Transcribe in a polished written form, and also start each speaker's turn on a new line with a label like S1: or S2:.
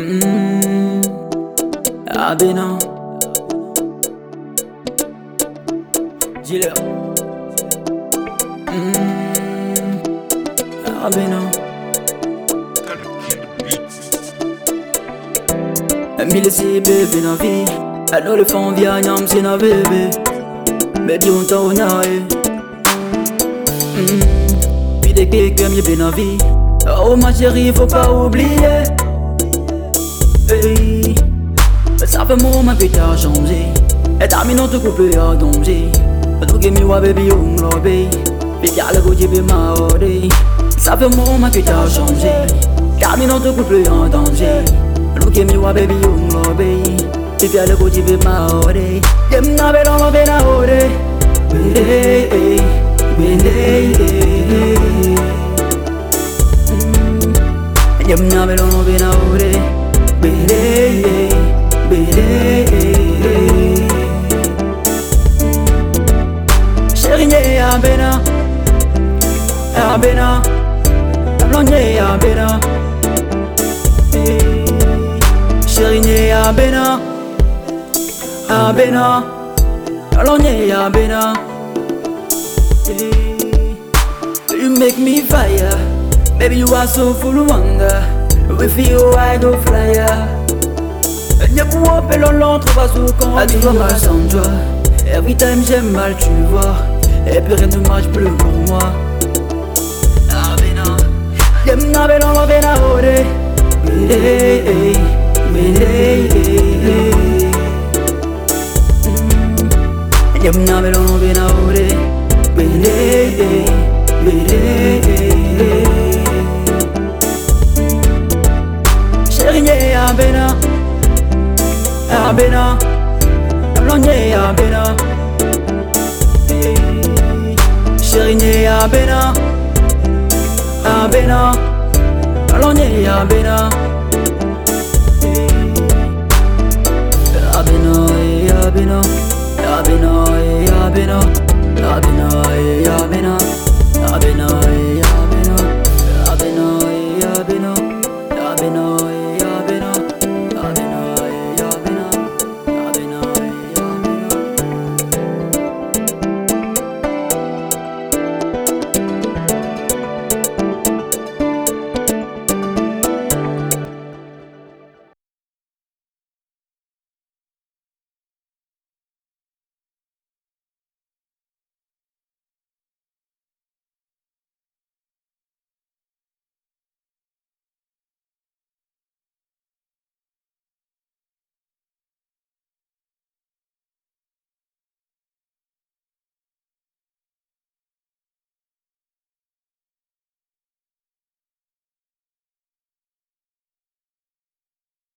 S1: Mm. Ah ben non. Dis-le. Ah ben non. Mille si bébé na vie. Alors le fond vient nyam si na bébé. Baby on t'a honoré. Puis des quelques mieux bien na vie. Oh ma chérie faut pas oublier. Hey. Ça fait mon ma que t'as changé. Et t'as mis notre couple à danger. Nous qui m'y baby on l'obéit. Puis t'as le goût de ma oreille. Ça fait mon ma que t'as changé. T'as mis notre couple en danger. Nous qui m'y baby on l'obéit. Puis t'as le goût de ma oreille. Y'aime na belle on l'obéit na oreille. Hey hey hey hey. Y'aime na belle on l'obéit na oreille. Hey Chérie, abena, abena, alonye abena. Chérie, abena, abena, alonye abena. You make me fire, baby you are so full of wonder. With you I go flyer. Y'a pour appeler l'autre va sous quand tu vois mal sans toi. Every time j'ai mal tu vois. Et puis rien ne marche plus pour moi. Abena Yem na belle on l'avait na ore. Hey hey hey hey. Yem na belle on l'avait na ore. Hey hey hey. Chérie abena, abena, alonye abena. Chérie abena, abena.